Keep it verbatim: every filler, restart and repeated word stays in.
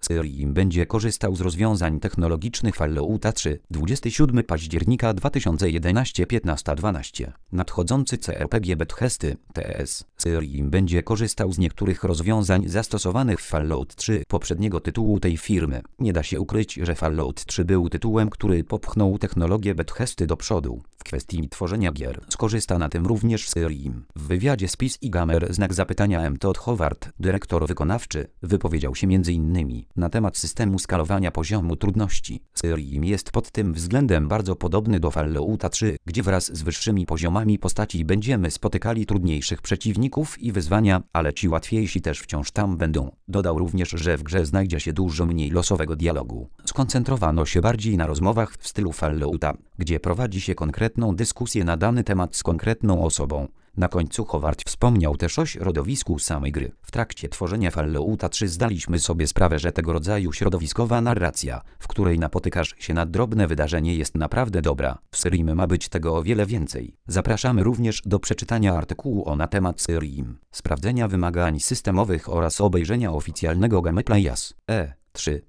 Skyrim będzie korzystał z rozwiązań technologicznych Fallouta trzy. dwudziestego siódmego października dwa tysiące jedenastego piętnasta dwanaście. Nadchodzący C R P G Bethesdy, T S. Skyrim będzie korzystał z niektórych rozwiązań zastosowanych w Fallout trzy, poprzedniego tytułu tej firmy. Nie da się ukryć, że Fallout trzy był tytułem, który popchnął technologię Bethesdy do przodu. W kwestii tworzenia gier skorzysta na tym również Skyrim. W wywiadzie z P C Gamer znak zapytania M. Todd Howard, dyrektor wykonawczy, wypowiedział się między innymi na temat systemu skalowania poziomu trudności. Skyrim jest pod tym względem bardzo podobny do Fallouta trzy, gdzie wraz z wyższymi poziomami postaci będziemy spotykali trudniejszych przeciwników i wyzwania, ale ci łatwiejsi też wciąż tam będą. Dodał również, że w grze znajdzie się dużo mniej losowego dialogu. Skoncentrowano się bardziej na rozmowach w stylu Fallouta, gdzie prowadzi się konkretną dyskusję na dany temat z konkretną osobą. Na końcu Howard wspomniał też o środowisku samej gry. W trakcie tworzenia Fallouta trzy zdaliśmy sobie sprawę, że tego rodzaju środowiskowa narracja, w której napotykasz się na drobne wydarzenie, jest naprawdę dobra. W Skyrim ma być tego o wiele więcej. Zapraszamy również do przeczytania artykułu o na temat Skyrim, sprawdzenia wymagań systemowych oraz obejrzenia oficjalnego gameplaya z E trzy.